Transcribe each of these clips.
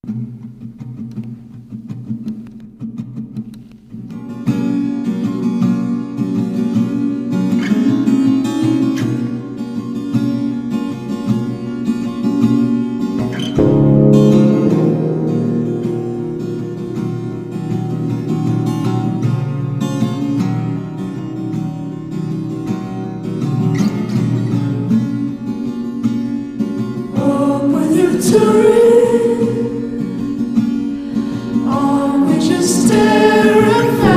On which is terrified.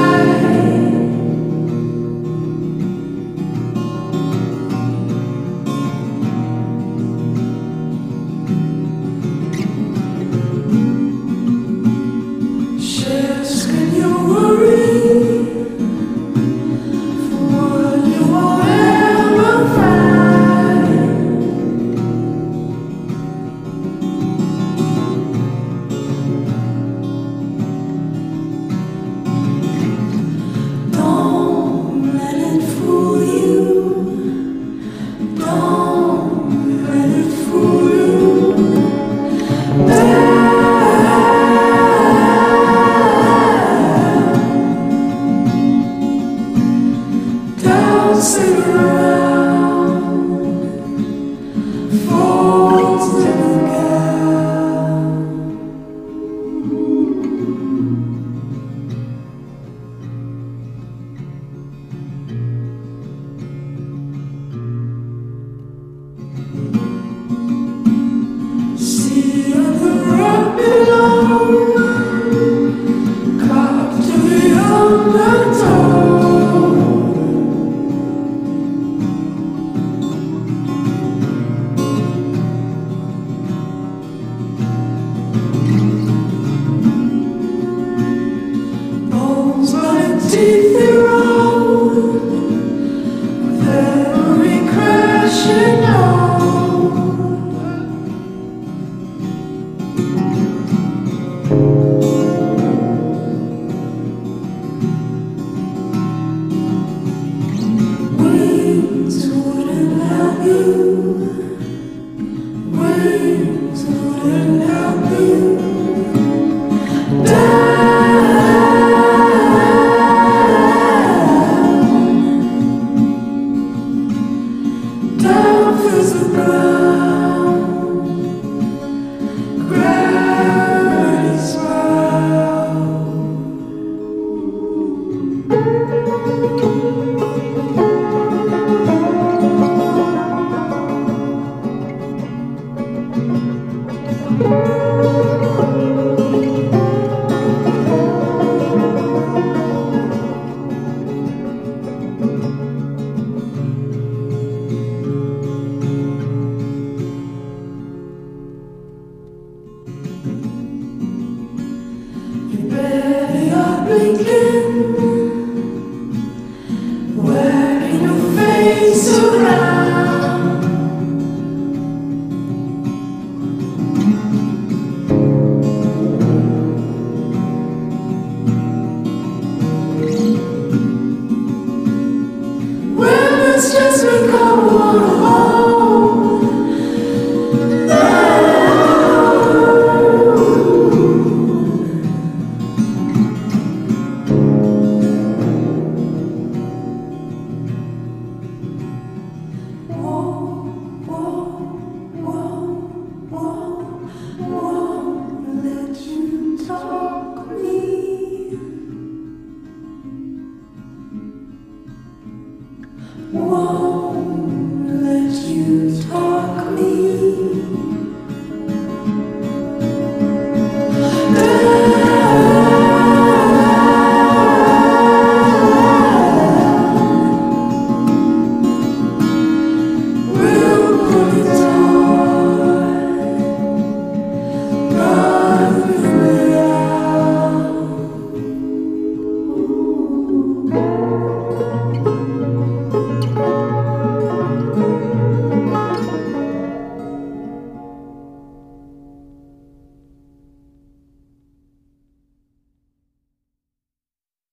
Shares in your worry for what you will ever find. Don't let it fool you. Don't let it fool you. Don't sit around, fall to the ground. See the rock below, caught to the undertow. Bones like teeth erode, with every crash you know. Wings wouldn't help you. Wings wouldn't help you. Down feels the ground, gravity's round. You better not blinking.